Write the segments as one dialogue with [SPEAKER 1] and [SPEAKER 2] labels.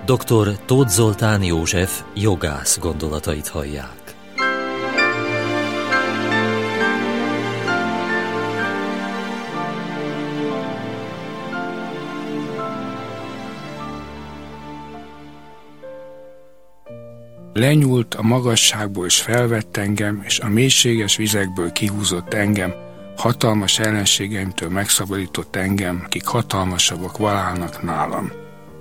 [SPEAKER 1] Dr. Tóth Zoltán József jogász gondolatait hallják.
[SPEAKER 2] Lenyúlt a magasságból és felvett engem, és a mélységes vizekből kihúzott engem, hatalmas ellenségeimtől megszabadított engem, akik hatalmasabbak valálnak nálam.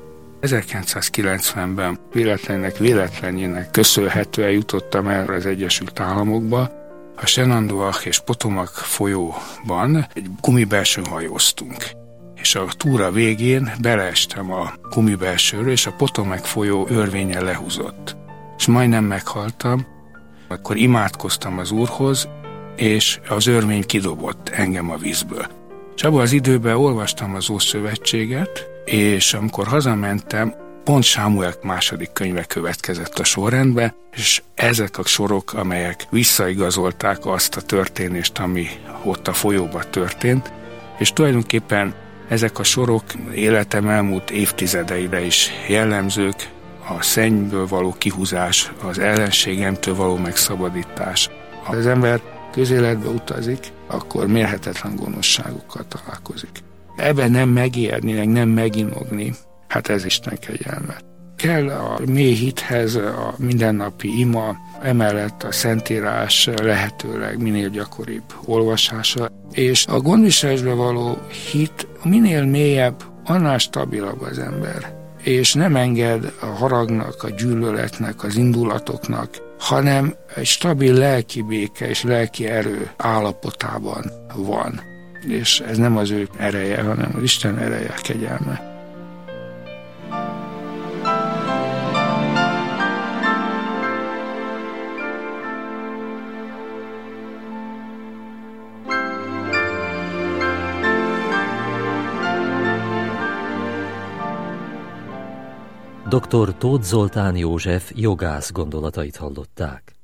[SPEAKER 2] 1990-ben véletlenjének köszönhetően jutottam el az Egyesült Államokba. A Shenandoah és Potomac folyóban egy gumibelsőn hajóztunk. És a túra végén beleestem a gumibelsőről, és a Potomac folyó örvényen lehúzott. És majdnem meghaltam, akkor imádkoztam az Úrhoz, és az örvény kidobott engem a vízből. És abban az időben olvastam az Ószövetséget, és amikor hazamentem, pont Sámuel második könyve következett a sorrendbe, és ezek a sorok, amelyek visszaigazolták azt a történést, ami ott a folyóban történt, és tulajdonképpen ezek a sorok életem elmúlt évtizedeire is jellemzők, a szennyből való kihúzás, az ellenségemtől való megszabadítás. Ha az ember közéletbe utazik, akkor mérhetetlen gonoszságokkal találkozik. Ebben nem megijedni, meg nem meginogni, hát ez Isten kegyelme. Kell a mély hithez a mindennapi ima, emellett a Szentírás lehetőleg minél gyakoribb olvasása, és a gondviselésbe való hit minél mélyebb, annál stabilabb az ember. És nem enged a haragnak, a gyűlöletnek, az indulatoknak, hanem egy stabil lelki béke és lelki erő állapotában van. És ez nem az ő ereje, hanem az Isten ereje, kegyelme.
[SPEAKER 1] Dr. Tóth Zoltán József jogász gondolatait hallották.